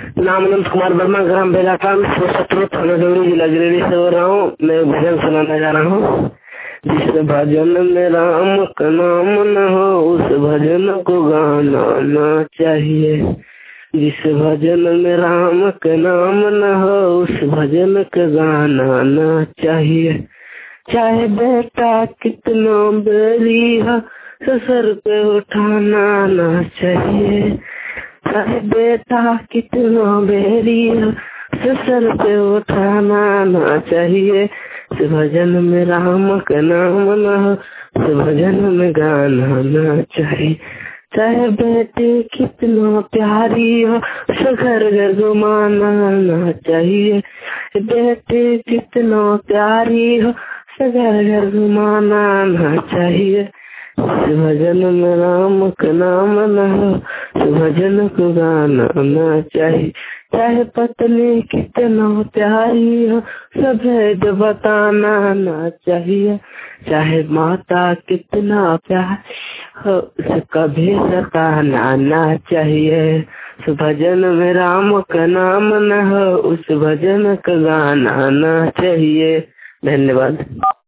नाम अनंत कुमार वर्मा, ग्राम बेलाटान, सत्रह थाना डोरी, जिला गिरिडीह से हो रहा हूँ। मैं भजन सुनाने जा रहा हूँ। जिस भजन में राम का नाम न हो उस भजन को गाना न चाहिए। जिस भजन में राम का नाम न हो उस भजन का गाना न चाहिए। चाहे बेटा कितना बेरी हो सर पे उठाना न चाहिए। चाहे बेटा कितना बेरी हो सर पे उठाना न चाहिए। इस भजन में राम का नाम न हो इस भजन में गाना न चाहिए। चाहे बेटी कितना प्यारी हो घर घर घुमाना न चाहिए। बेटी कितना प्यारी हो घर घर घुमाना न चाहिए। इस भजन में राम का नाम न हो इस भजन को गाना न चाहिए। चाहे पत्नी कितना प्यारी हो भेद बताना न चाहिए। चाहे माता कितना प्यारी हो उसका भेद बताना न चाहिए। उस भजन में राम का नाम न हो उस भजन का गाना न चाहिए। धन्यवाद।